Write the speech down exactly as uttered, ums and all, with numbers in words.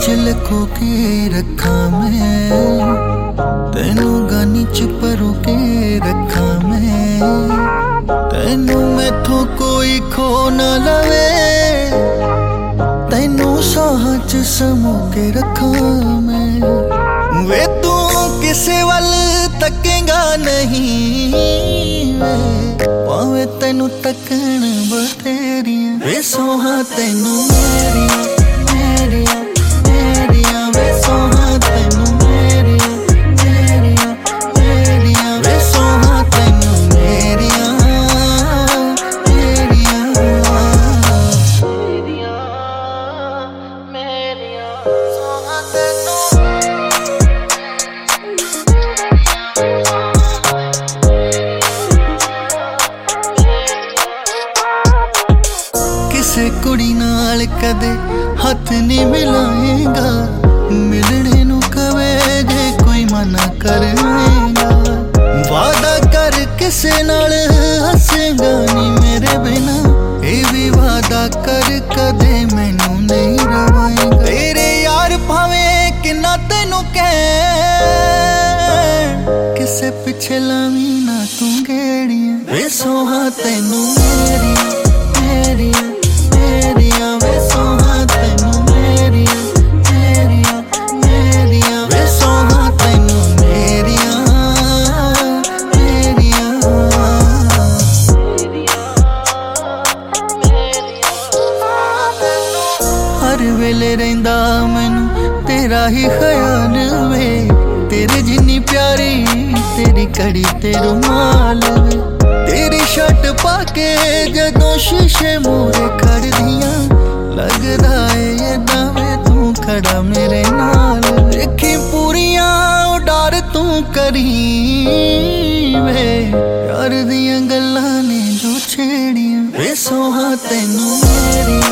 च लखो के रखा मैं, तेनू गानी च परो के रखा मैं, तेनू मैथों कोई खो न लवे, तेनू साह च समो के रखा मैं। वे तू किसे वल तकेगा नहीं वे, पावे तेनू तकन बतेरियां वे सोहा तेनू मेरियां मेरियां मेरियां वे सोहा तेनू मेरियां मेरियां मेरियां वे सोहा तेनू मेरियां मेरियां मेरियां मेरियां सोहा तेनू। किसे कुड़ी नाल कदे हथ नहीं मिलाएगा, मिलने नू कवे जे कोई मना करेगा, वादा कर किसे नाल हसेगा नहीं मेरे बिना, ए भी वादा कर कदे मैनू नहीं रवाएगा। तेरे यार भावें किन्ना तेनू कह, किसे पिछे लावी ना तू गेड़ियां वे सोहा तेनू मेरियां मेरियां मेरियां वे सोहा तेनू मेरियां मेरियां मेरियां वे सोहा तेनू मेरियां मेरियां हर वेले रहिंदा मैनू तेरा ही ख्याल वे, तेरे जिन्नी प्यारी तेरी कड़ी ते रुमाल वे, तेरी शर्ट पाके जदों शीशे मूरे खड़दियां, लगदा है एदा वे तू खड़ा मेरे नाल, देखी पूरियां उडार तू करी वे, यार दियां गल्लां ने जो छेड़ियां वे सोहा तेनू मेरी